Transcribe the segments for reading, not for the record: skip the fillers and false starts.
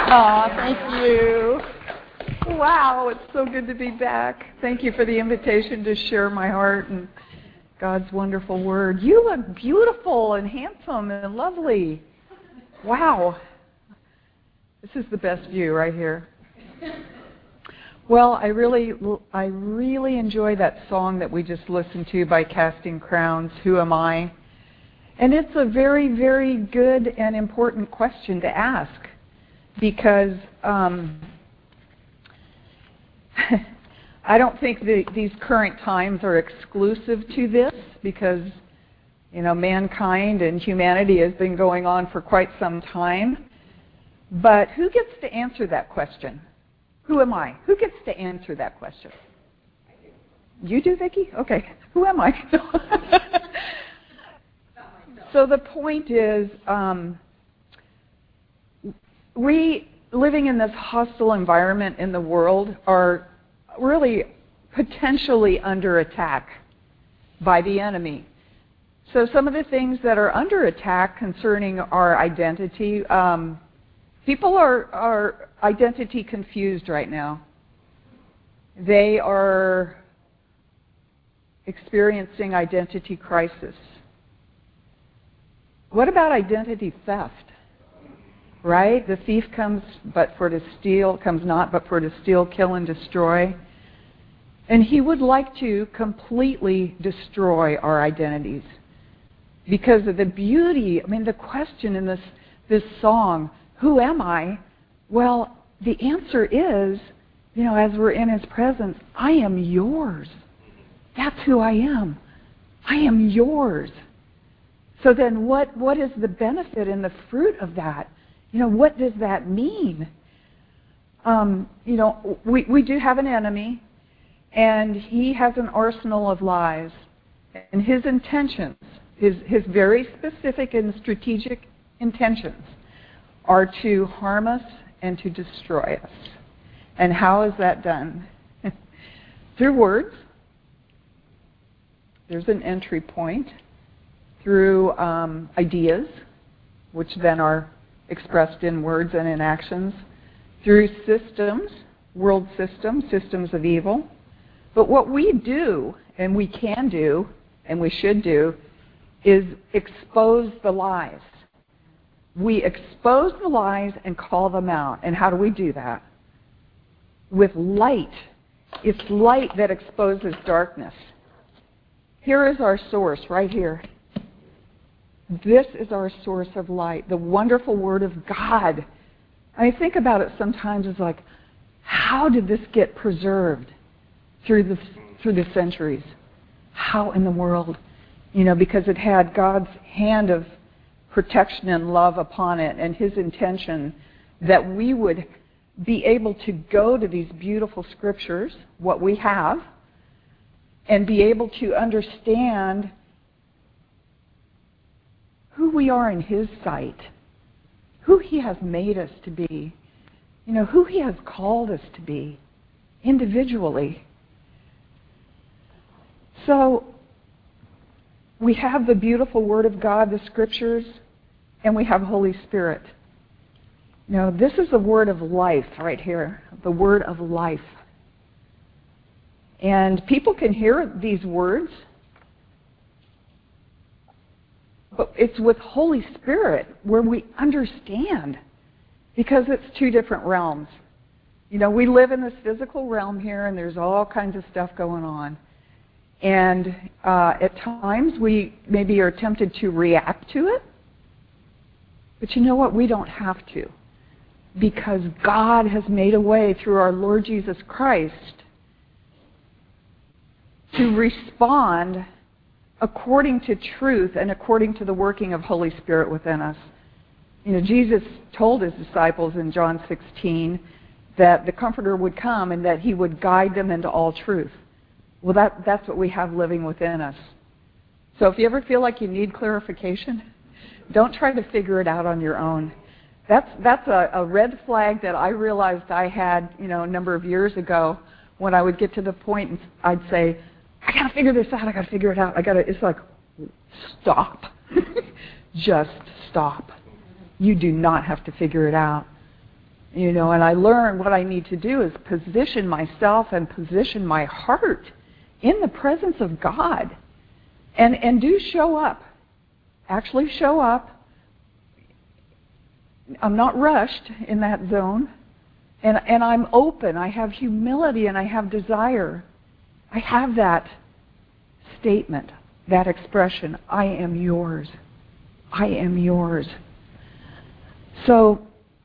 Oh, thank you. Wow, it's so good to be back. Thank you for the invitation to share my heart and God's wonderful word. You look beautiful and handsome and lovely. Wow. This is the best view right here. Well, I really enjoy that song that we just listened to by Casting Crowns, Who Am I? And it's a very, very good and important question to ask because I don't think these current times are exclusive to this because, you know, mankind and humanity has been going on for quite some time. But who gets to answer that question? Who am I? Who gets to answer that question? You do, Vicki? Okay. Who am I? So the point is, we living in this hostile environment in the world are really potentially under attack by the enemy. So some of the things that are under attack concerning our identity, people are identity confused right now. They are experiencing identity crisis. What about identity theft? Right? The thief comes not but for to steal, kill, and destroy. And he would like to completely destroy our identities. Because of the beauty, the question in this song, who am I? Well, the answer is, as we're in His presence, I am yours. That's who I am. I am yours. So then what is the benefit and the fruit of that? What does that mean? We do have an enemy, and he has an arsenal of lies. And his intentions, his very specific and strategic intentions, are to harm us and to destroy us. And how is that done? Through words. There's an entry point. Through ideas, which then are expressed in words and in actions. Through systems, world systems of evil. But what we do, and we can do, and we should do, is expose the lies. We expose the lies and call them out. And how do we do that? With light. It's light that exposes darkness. Here is our source, right here. This is our source of light, the wonderful Word of God. Think about it sometimes as like, how did this get preserved through the centuries? How in the world? Because it had God's hand of protection and love upon it, and His intention that we would be able to go to these beautiful scriptures, what we have, and be able to understand who we are in His sight, who He has made us to be, who He has called us to be individually. So we have the beautiful Word of God, the Scriptures, and we have Holy Spirit. This is the word of life right here, the word of life. And people can hear these words, but it's with Holy Spirit where we understand, because it's two different realms. We live in this physical realm here, and there's all kinds of stuff going on. And at times we maybe are tempted to react to it. But you know what? We don't have to. Because God has made a way through our Lord Jesus Christ to respond according to truth and according to the working of Holy Spirit within us. Jesus told His disciples in John 16 that the Comforter would come and that He would guide them into all truth. Well, that's what we have living within us. So if you ever feel like you need clarification, don't try to figure it out on your own. That's a red flag that I realized I had, a number of years ago, when I would get to the point and I'd say, I got to figure this out, I got to figure it out. It's like, stop. Just stop. You do not have to figure it out. And I learn what I need to do is position myself and position my heart in the presence of God. And do show up. Actually show up. I'm not rushed in that zone. And I'm open. I have humility and I have desire. I have that statement, that expression, I am yours. I am yours. So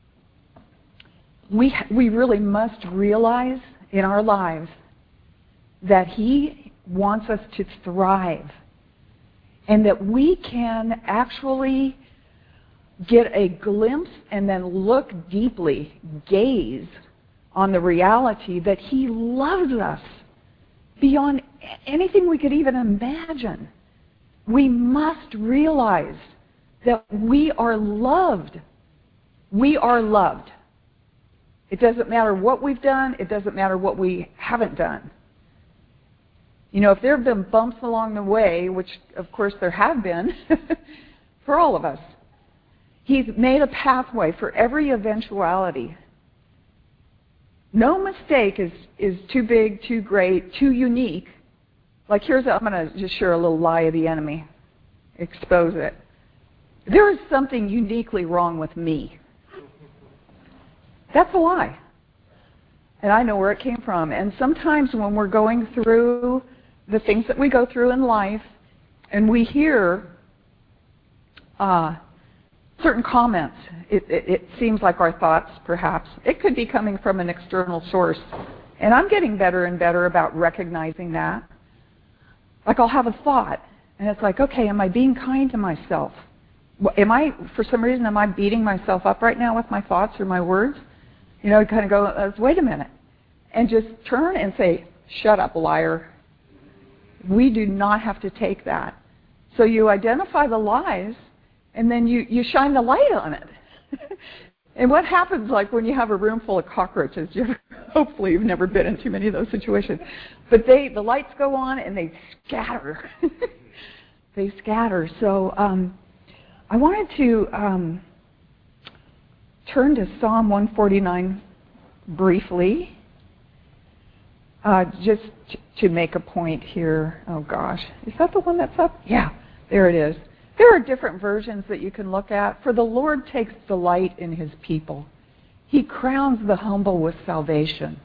we really must realize in our lives that He wants us to thrive and that we can actually get a glimpse and then look deeply, gaze on the reality that He loves us beyond anything we could even imagine. We must realize that we are loved. We are loved. It doesn't matter what we've done. It doesn't matter what we haven't done. If there have been bumps along the way, which of course there have been, for all of us, He's made a pathway for every eventuality. No mistake is too big, too great, too unique. Like I'm going to just share a little lie of the enemy. Expose it. There is something uniquely wrong with me. That's a lie. And I know where it came from. And sometimes when we're going through the things that we go through in life, and we hear certain comments, it seems like our thoughts, perhaps. It could be coming from an external source. And I'm getting better and better about recognizing that. Like I'll have a thought, and it's like, okay, am I being kind to myself? For some reason, am I beating myself up right now with my thoughts or my words? Kind of go, wait a minute. And just turn and say, shut up, liar. We do not have to take that. So you identify the lies, and then you shine the light on it. And what happens like when you have a room full of cockroaches? Hopefully you've never been in too many of those situations. But the lights go on and they scatter. They scatter. So I wanted to turn to Psalm 149 briefly, just to make a point here. Oh gosh, is that the one that's up? Yeah, there it is. There are different versions that you can look at. For the Lord takes delight in His people. He crowns the humble with salvation.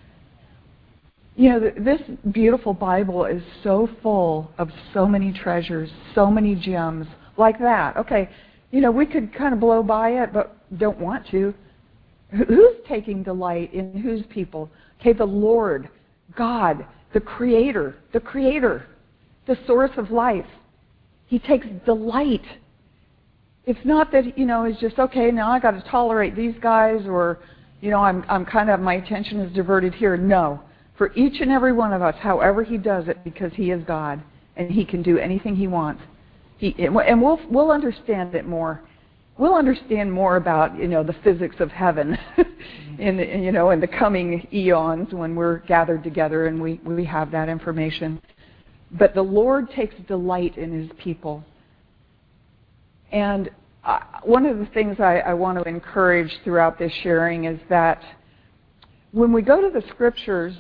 This beautiful Bible is so full of so many treasures, so many gems like that. Okay, we could kind of blow by it, but don't want to. Who's taking delight in whose people? Okay, the Lord, God, the Creator, the source of life. He takes delight. It's not that, it's just, okay, now I got to tolerate these guys, or, I'm kind of, my attention is diverted here. No. For each and every one of us, however He does it, because He is God, and He can do anything He wants. And we'll understand it more. We'll understand more about, the physics of heaven in the coming eons when we're gathered together and we have that information. But the Lord takes delight in His people. And one of the things I want to encourage throughout this sharing is that when we go to the Scriptures,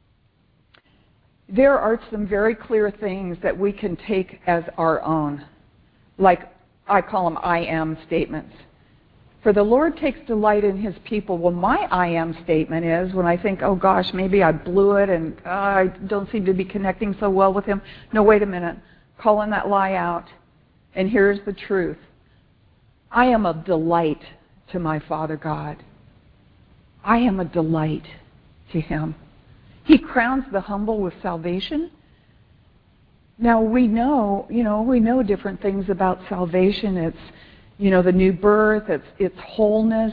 there are some very clear things that we can take as our own. Like, I call them I am statements. For the Lord takes delight in His people. Well, my I am statement is when I think, oh gosh, maybe I blew it and I don't seem to be connecting so well with Him. No, wait a minute. Calling that lie out. And here's the truth. I am a delight to my Father God. I am a delight to Him. He crowns the humble with salvation. Now we know different things about salvation. It's, the new birth, it's wholeness.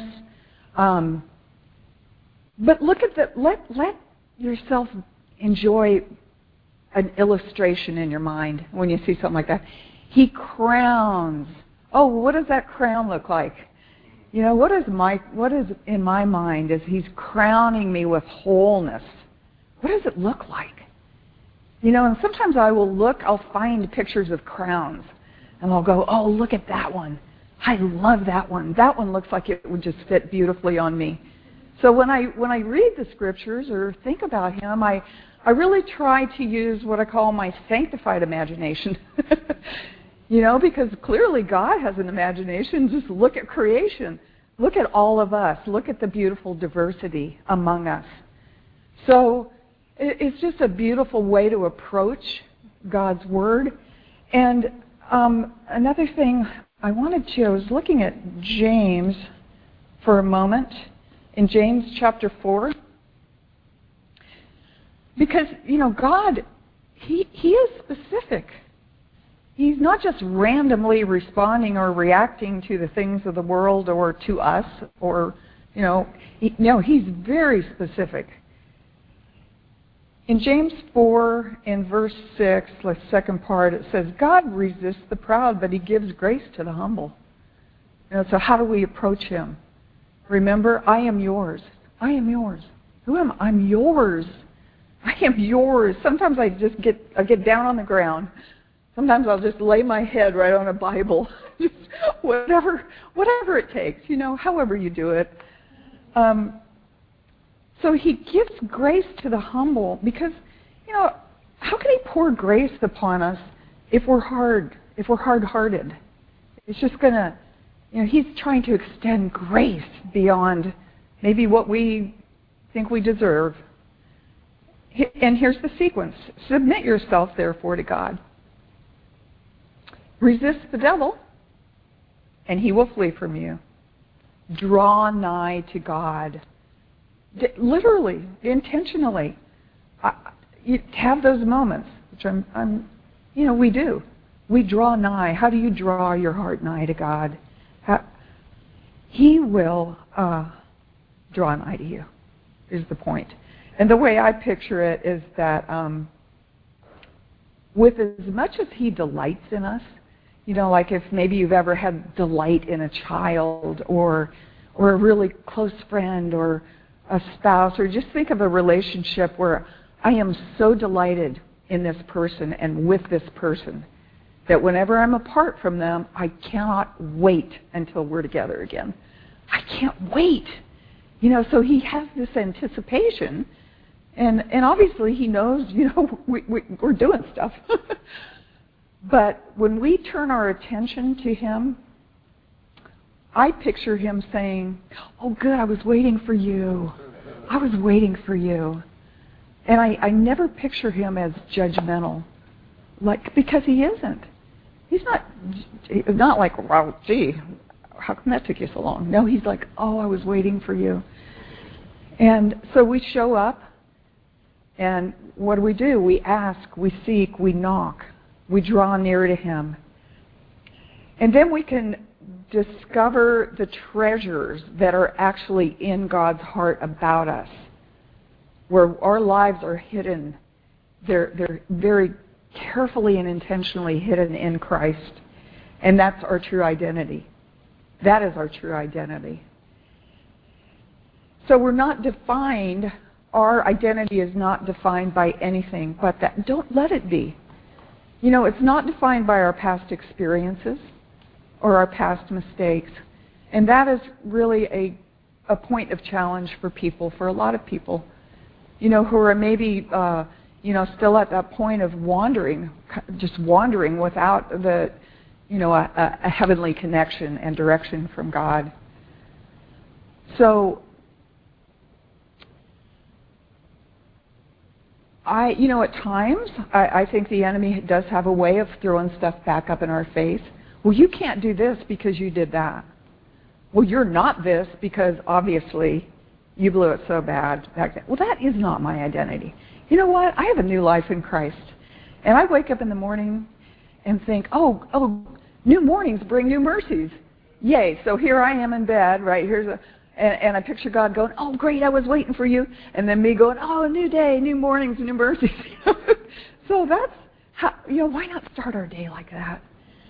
But look at let yourself enjoy an illustration in your mind when you see something like that. He crowns. Oh, what does that crown look like? What is in my mind is He's crowning me with wholeness. What does it look like? And sometimes I'll find pictures of crowns, and I'll go, oh, look at that one. I love that one. That one looks like it would just fit beautifully on me. So when I read the scriptures or think about him, I really try to use what I call my sanctified imagination. Because clearly God has an imagination. Just look at creation. Look at all of us. Look at the beautiful diversity among us. So it's just a beautiful way to approach God's Word. And another thing I was looking at James for a moment, in James chapter 4. Because, God, He is specific. He's not just randomly responding or reacting to the things of the world or to us or, He's very specific. In James 4, in verse 6, the second part, it says, God resists the proud, but He gives grace to the humble. So how do we approach Him? Remember, I am yours. I am yours. Who am I? I'm yours. I am yours. Sometimes I get down on the ground. Sometimes I'll just lay my head right on a Bible. Just whatever it takes, however you do it. So He gives grace to the humble because, how can He pour grace upon us if we're hard-hearted? It's just going to, He's trying to extend grace beyond maybe what we think we deserve. And here's the sequence. Submit yourself, therefore, to God. Resist the devil, and he will flee from you. Draw nigh to God. Literally, intentionally. You have those moments, which we do. We draw nigh. How do you draw your heart nigh to God? He will draw nigh to you, is the point. And the way I picture it is that with as much as He delights in us, like if maybe you've ever had delight in a child or a really close friend or a spouse, or just think of a relationship where I am so delighted in this person and with this person that whenever I'm apart from them, I cannot wait until we're together again. I can't wait. So He has this anticipation, and obviously He knows, we're doing stuff. But when we turn our attention to Him, I picture Him saying, oh good, I was waiting for you. I was waiting for you. And I never picture Him as judgmental, because He isn't. He's not like, well, gee, how come that took you so long? No, He's like, oh, I was waiting for you. And so we show up, and what do? We ask, we seek, we knock. We draw near to Him. And then we can discover the treasures that are actually in God's heart about us, where our lives are hidden. They're very carefully and intentionally hidden in Christ. And that's our true identity. That is our true identity. So we're not defined, our identity is not defined by anything but that. Don't let it be. It's not defined by our past experiences or our past mistakes. And that is really a point of challenge for people, for a lot of people, who are maybe, still at that point of wandering, just wandering without the, a heavenly connection and direction from God. So, at times, I think the enemy does have a way of throwing stuff back up in our face. Well, you can't do this because you did that. Well, you're not this because obviously you blew it so bad back then. Well, that is not my identity. You know what? I have a new life in Christ. And I wake up in the morning and think, oh, new mornings bring new mercies. Yay. So here I am in bed, right? And I picture God going, oh, great, I was waiting for you. And then me going, oh, a new day, new mornings, new mercies. So that's how, why not start our day like that?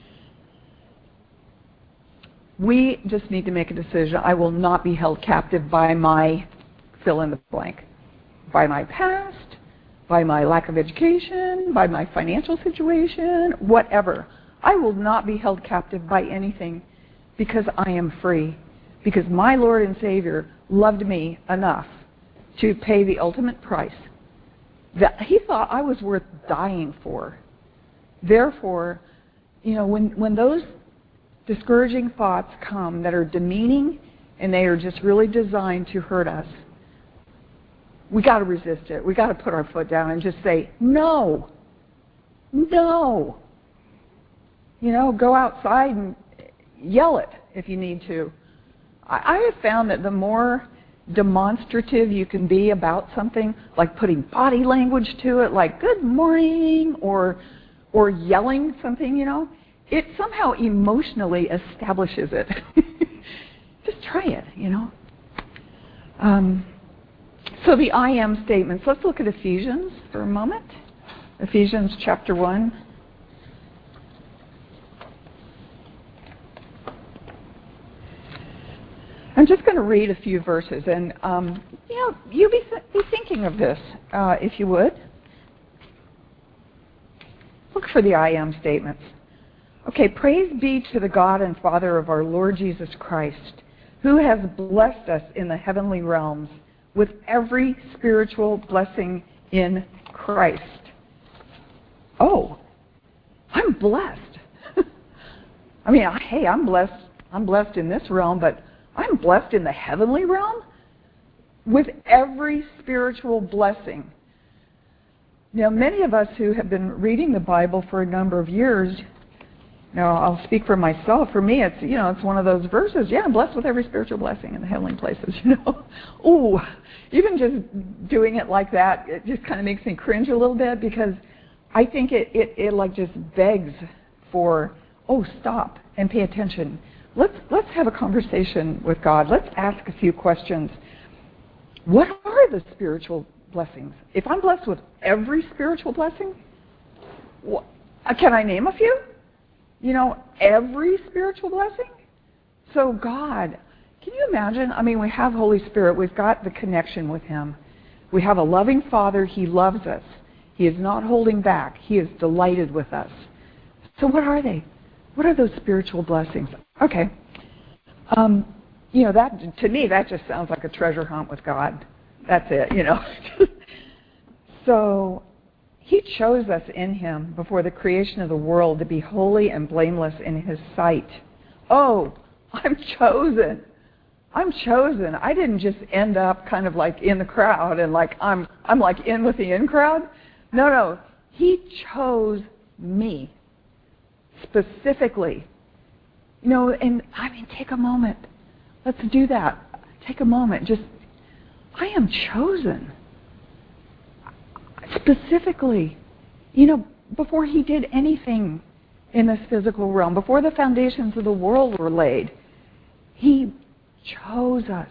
We just need to make a decision. I will not be held captive by my fill in the blank, by my past, by my lack of education, by my financial situation, whatever. I will not be held captive by anything because I am free. because my Lord and Savior loved me enough to pay the ultimate price that he thought I was worth dying for. Therefore, when those discouraging thoughts come that are demeaning and they are just really designed to hurt us, we got to resist it. We got to put our foot down and just say, no. Go outside and yell it if you need to. I have found that the more demonstrative you can be about something, like putting body language to it, like good morning, or yelling something, it somehow emotionally establishes it. Just try it, So the I am statements. Let's look at Ephesians for a moment. Ephesians chapter 1. I'm just going to read a few verses, and you be thinking of this, if you would. Look for the I am statements. Okay, praise be to the God and Father of our Lord Jesus Christ, who has blessed us in the heavenly realms with every spiritual blessing in Christ. Oh, I'm blessed. I'm blessed. I'm blessed in this realm, but I'm blessed in the heavenly realm with every spiritual blessing. Now, many of us who have been reading the Bible for a number of years, I'll speak for myself. For me, it's one of those verses. Yeah, I'm blessed with every spiritual blessing in the heavenly places. Ooh, even just doing it like that, it just kind of makes me cringe a little bit, because I think it like just begs for, stop and pay attention. Let's have a conversation with God. Let's ask a few questions. What are the spiritual blessings? If I'm blessed with every spiritual blessing, can I name a few? Every spiritual blessing? So God, can you imagine? We have Holy Spirit. We've got the connection with Him. We have a loving Father. He loves us. He is not holding back. He is delighted with us. So what are they? What are those spiritual blessings? Okay. That, to me, that just sounds like a treasure hunt with God. That's it, So He chose us in Him before the creation of the world to be holy and blameless in His sight. Oh, I'm chosen. I'm chosen. I didn't just end up kind of like in the crowd and like I'm like in with the in crowd. No. He chose me specifically. And take a moment. Let's do that. Take a moment. I am chosen. Specifically, before He did anything in this physical realm, before the foundations of the world were laid, He chose us.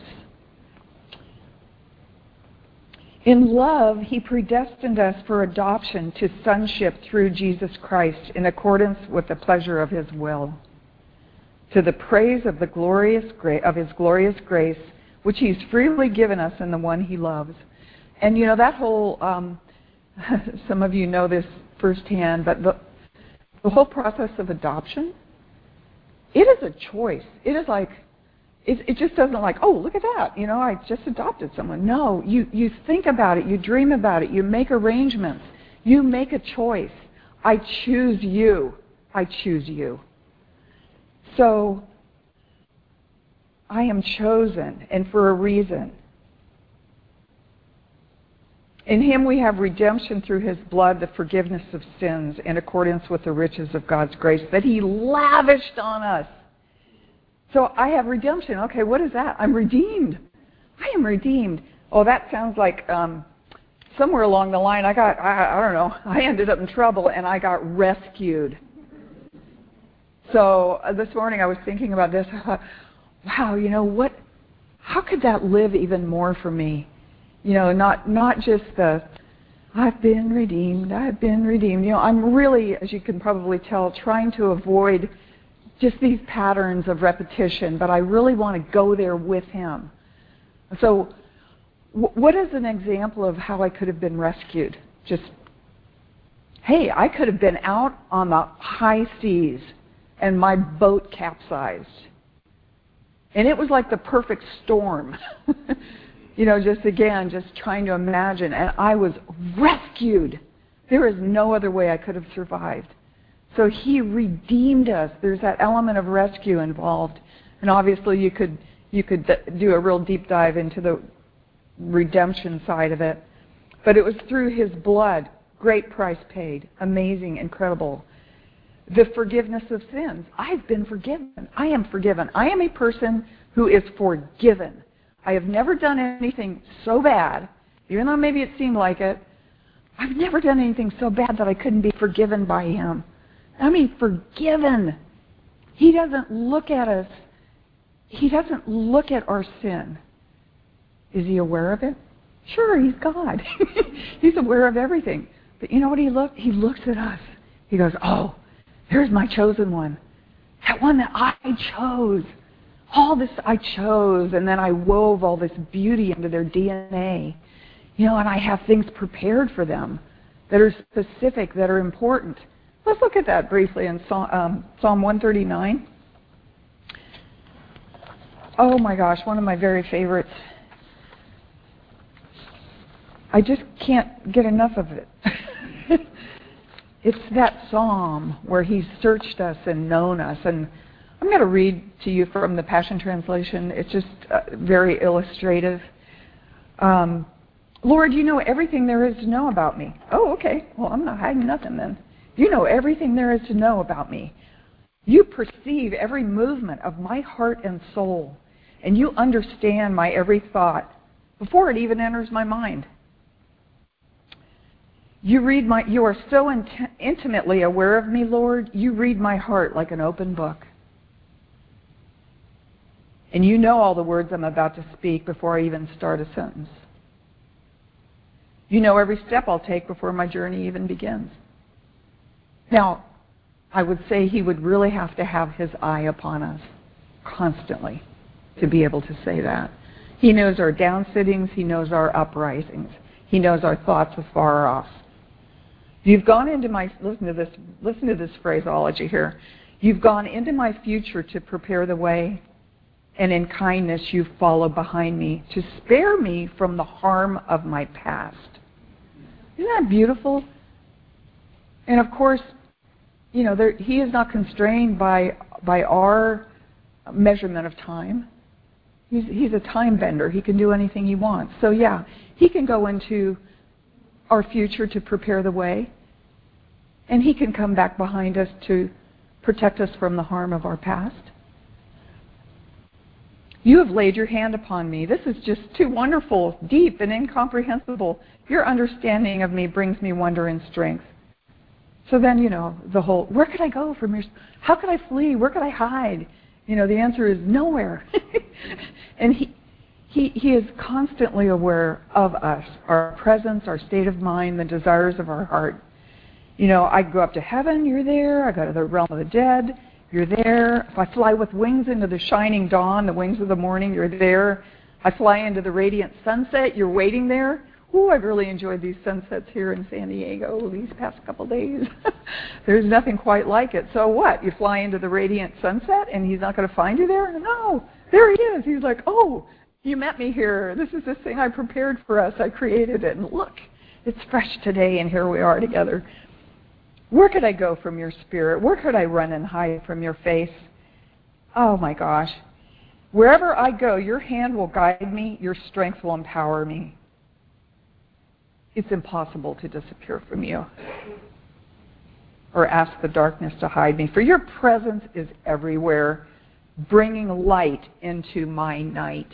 In love, He predestined us for adoption to sonship through Jesus Christ in accordance with the pleasure of His will, to the praise of His glorious grace, which He's freely given us in the one He loves. And that whole, some of you know this firsthand, but the whole process of adoption, it is a choice. It is like, it just doesn't like, oh, look at that, I just adopted someone. No, you think about it, you dream about it, you make arrangements, you make a choice. I choose you. I choose you. So, I am chosen, and for a reason. In Him we have redemption through His blood, the forgiveness of sins, in accordance with the riches of God's grace that He lavished on us. So I have redemption. Okay, what is that? I'm redeemed. I am redeemed. Oh, that sounds like somewhere along the line I don't know, I ended up in trouble and I got rescued. So this morning I was thinking about this. Wow, how could that live even more for me? Not just the, I've been redeemed. I'm really, as you can probably tell, trying to avoid just these patterns of repetition, but I really want to go there with Him. So what is an example of how I could have been rescued? I could have been out on the high seas and my boat capsized. And it was like the perfect storm. Just trying to imagine. And I was rescued. There is no other way I could have survived. So He redeemed us. There's that element of rescue involved. And obviously you could do a real deep dive into the redemption side of it. But it was through His blood. Great price paid. Amazing, incredible. The forgiveness of sins. I've been forgiven. I am forgiven. I am a person who is forgiven. I have never done anything so bad, even though maybe it seemed like it. I've never done anything so bad that I couldn't be forgiven by Him. I mean, forgiven. He doesn't look at us. He doesn't look at our sin. Is He aware of it? Sure, He's God. He's aware of everything. But you know what He looks? He looks at us. He goes, oh, here's my chosen one. That one that I chose. All this I chose, and then I wove all this beauty into their DNA. And I have things prepared for them that are specific, that are important. Let's look at that briefly in Psalm 139. Oh my gosh, one of my very favorites. I just can't get enough of it. It's that psalm where He's searched us and known us. And I'm going to read to you from the Passion Translation. It's just very illustrative. Lord, you know everything there is to know about me. Oh, okay. Well, I'm not hiding nothing then. You know everything there is to know about me. You perceive every movement of my heart and soul, and you understand my every thought before it even enters my mind. You are so intimately aware of me, Lord. You read my heart like an open book. And you know all the words I'm about to speak before I even start a sentence. You know every step I'll take before my journey even begins. Now, I would say He would really have to have His eye upon us constantly to be able to say that. He knows our downsittings. He knows our uprisings. He knows our thoughts afar off. You've gone into my, listen to this phraseology here. You've gone into my future to prepare the way, and in kindness you follow behind me to spare me from the harm of my past. Isn't that beautiful? And of course, He is not constrained by our measurement of time. He's a time bender. He can do anything He wants. So yeah, He can go into our future to prepare the way, and He can come back behind us to protect us from the harm of our past. You have laid your hand upon me. This is just too wonderful, deep, and incomprehensible. Your understanding of me brings me wonder and strength. So then, the whole, where could I go from your, how could I flee? Where could I hide? The answer is nowhere. And He is constantly aware of us, our presence, our state of mind, the desires of our heart. I go up to heaven, you're there. I go to the realm of the dead, you're there. If I fly with wings into the shining dawn, the wings of the morning, you're there. I fly into the radiant sunset, you're waiting there. Ooh, I've really enjoyed these sunsets here in San Diego these past couple days. There's nothing quite like it. So what? You fly into the radiant sunset and He's not going to find you there? No. There He is. He's like, oh, you met me here. This is this thing I prepared for us. I created it. And look, it's fresh today, and here we are together. Where could I go from your spirit? Where could I run and hide from your face? Oh, my gosh. Wherever I go, your hand will guide me. Your strength will empower me. It's impossible to disappear from you or ask the darkness to hide me. For your presence is everywhere, bringing light into my night.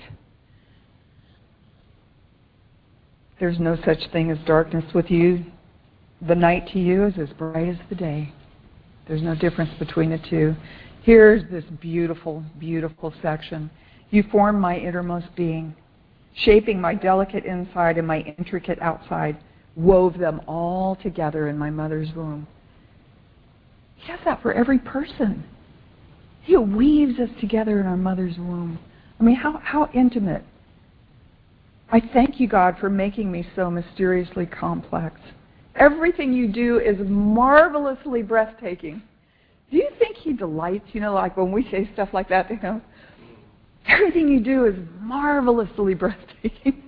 There's no such thing as darkness with you. The night to you is as bright as the day. There's no difference between the two. Here's this beautiful, beautiful section. You form my innermost being, shaping my delicate inside and my intricate outside, wove them all together in my mother's womb. He does that for every person. He weaves us together in our mother's womb. I mean, how intimate. I thank you, God, for making me so mysteriously complex. Everything you do is marvelously breathtaking. Do you think He delights, like when we say stuff like that to Him? Everything you do is marvelously breathtaking.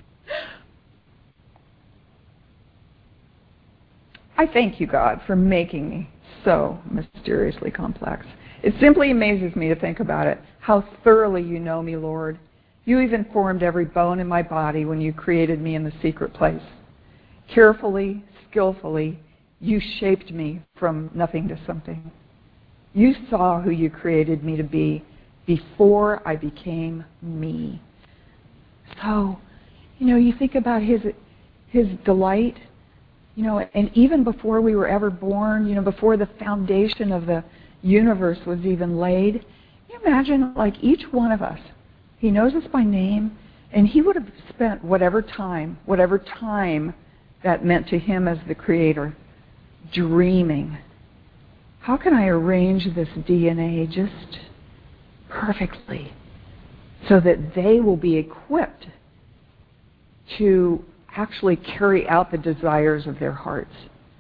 I thank you, God, for making me so mysteriously complex. It simply amazes me to think about it, how thoroughly you know me, Lord. You even formed every bone in my body when you created me in the secret place. Carefully, skillfully, you shaped me from nothing to something. You saw who you created me to be before I became me. So, you think about his delight, and even before we were ever born, before the foundation of the universe was even laid, can you imagine, like each one of us, he knows us by name, and he would have spent whatever time that meant to him as the creator, dreaming. How can I arrange this DNA just perfectly so that they will be equipped to actually carry out the desires of their hearts?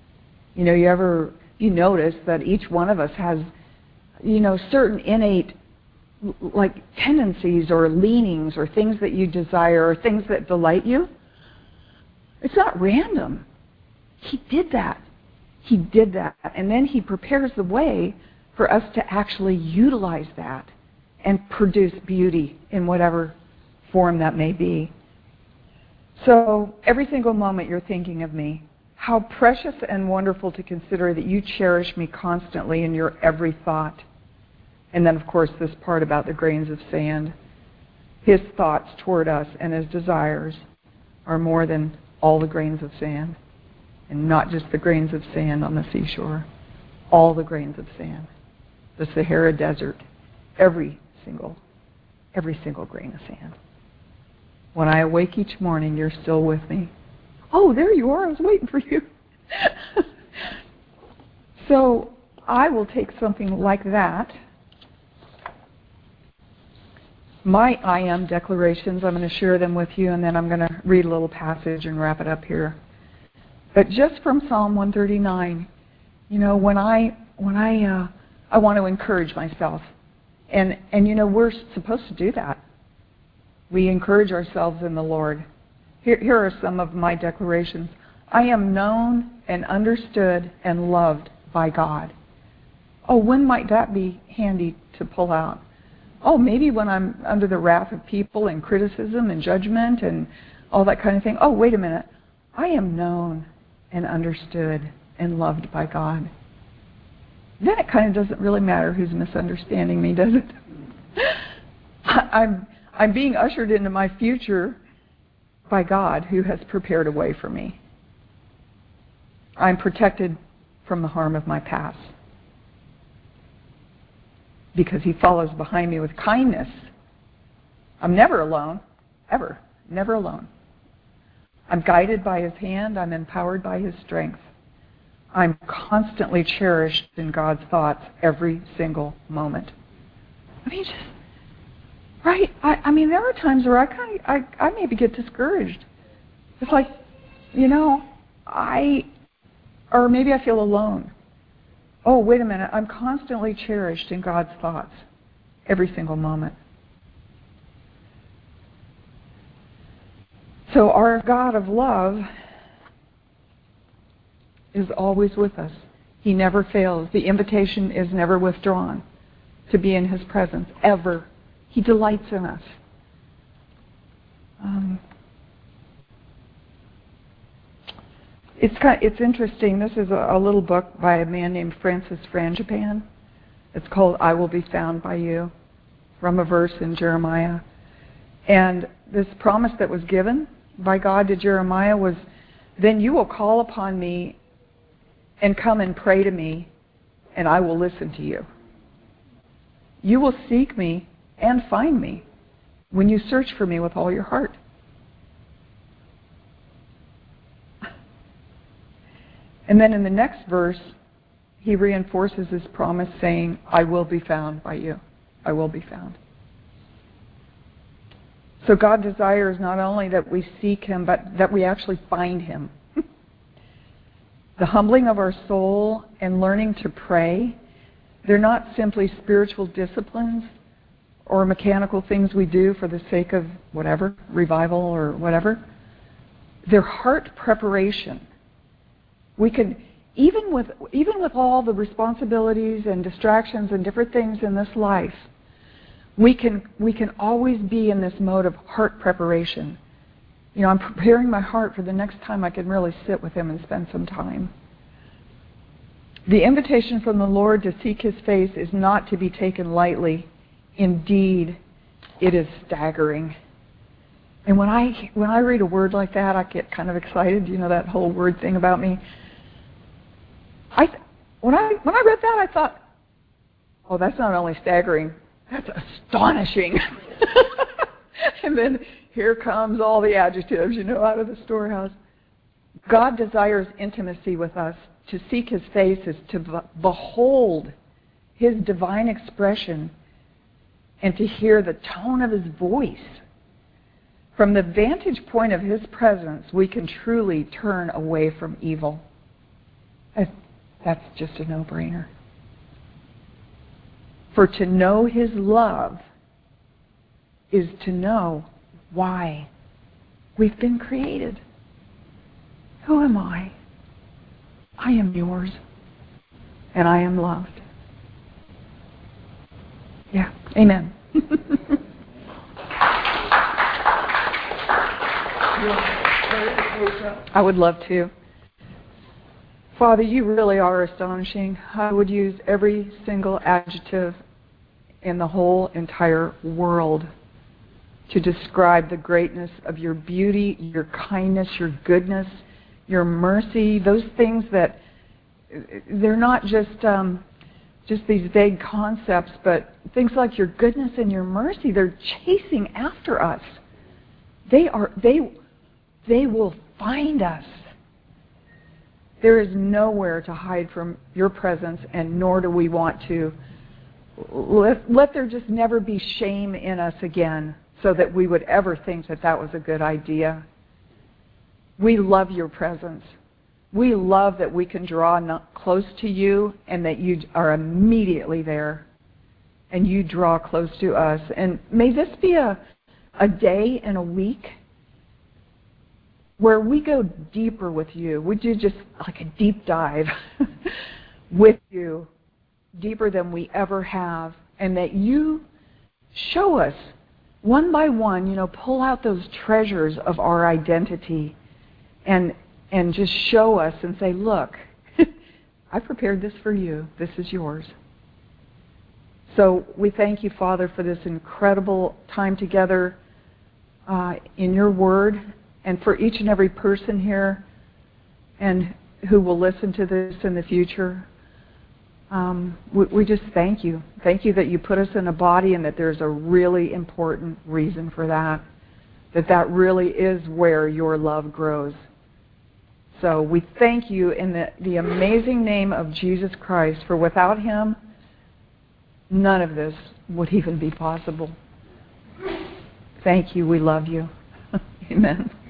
You notice that each one of us has, certain innate like tendencies or leanings or things that you desire or things that delight you. It's not random. He did that. He did that. And then he prepares the way for us to actually utilize that and produce beauty in whatever form that may be. So every single moment you're thinking of me, how precious and wonderful to consider that you cherish me constantly in your every thought. And then, of course, this part about the grains of sand. His thoughts toward us and his desires are more than all the grains of sand. And not just the grains of sand on the seashore. All the grains of sand. The Sahara Desert. Every single grain of sand. When I awake each morning, you're still with me. Oh, there you are. I was waiting for you. So I will take something like that. My I am declarations, I'm going to share them with you, and then I'm going to read a little passage and wrap it up here. But just from Psalm 139, when I want to encourage myself, and we're supposed to do that. We encourage ourselves in the Lord. Here are some of my declarations. I am known and understood and loved by God. Oh, when might that be handy to pull out? Oh, maybe when I'm under the wrath of people and criticism and judgment and all that kind of thing. Oh, wait a minute. I am known and understood and loved by God. Then it kind of doesn't really matter who's misunderstanding me, does it? I'm being ushered into my future by God, who has prepared a way for me. I'm protected from the harm of my past because he follows behind me with kindness. I'm never alone, ever, never alone. I'm guided by his hand. I'm empowered by his strength. I'm constantly cherished in God's thoughts every single moment. Right? There are times where I maybe get discouraged. It's like, or maybe I feel alone. Oh, wait a minute. I'm constantly cherished in God's thoughts every single moment. So our God of love is always with us. He never fails. The invitation is never withdrawn to be in his presence, ever. He delights in us. It's interesting. This is a little book by a man named Francis Frangipane. It's called I Will Be Found by You, from a verse in Jeremiah. And this promise that was given by God to Jeremiah was, then you will call upon me and come and pray to me, and I will listen to you. You will seek me and find me when you search for me with all your heart. And then in the next verse, he reinforces his promise saying, I will be found by you. I will be found. So God desires not only that we seek him, but that we actually find him. The humbling of our soul and learning to pray, they're not simply spiritual disciplines or mechanical things we do for the sake of whatever, revival or whatever. They're heart preparation. We can, even with all the responsibilities and distractions and different things in this life, we can always be in this mode of heart preparation. You know, I'm preparing my heart for the next time I can really sit with Him and spend some time. The invitation from the Lord to seek His face is not to be taken lightly. Indeed, it is staggering. And when I read a word like that, I get kind of excited. You know, that whole word thing about me. When I read that, I thought, oh, that's not only staggering, that's astonishing. And then here comes all the adjectives, you know, out of the storehouse. God desires intimacy with us. To seek His face is to behold His divine expression and to hear the tone of His voice. From the vantage point of His presence, we can truly turn away from evil. That's just a no-brainer. For to know His love is to know why we've been created. Who am I? I am yours, and I am loved. Yeah, amen. I would love to. Father, you really are astonishing. I would use every single adjective in the whole entire world to describe the greatness of your beauty, your kindness, your goodness, your mercy, those things that they're not just these vague concepts, but things like your goodness and your mercy, they're chasing after us. They will find us. There is nowhere to hide from your presence, and nor do we want to. Let there just never be shame in us again, so that we would ever think that that was a good idea. We love your presence. We love that we can draw close to you and that you are immediately there and you draw close to us. And may this be a day and a week where we go deeper with you. We do just like a deep dive with you, deeper than we ever have, and that you show us one by one, you know, pull out those treasures of our identity and just show us and say, look, I prepared this for you. This is yours. So we thank you, Father, for this incredible time together in your word, and for each and every person here and who will listen to this in the future. We just thank you. Thank you that you put us in a body and that there's a really important reason for that. That really is where your love grows. So we thank you in the amazing name of Jesus Christ, for without Him, none of this would even be possible. Thank you. We love you. Amen.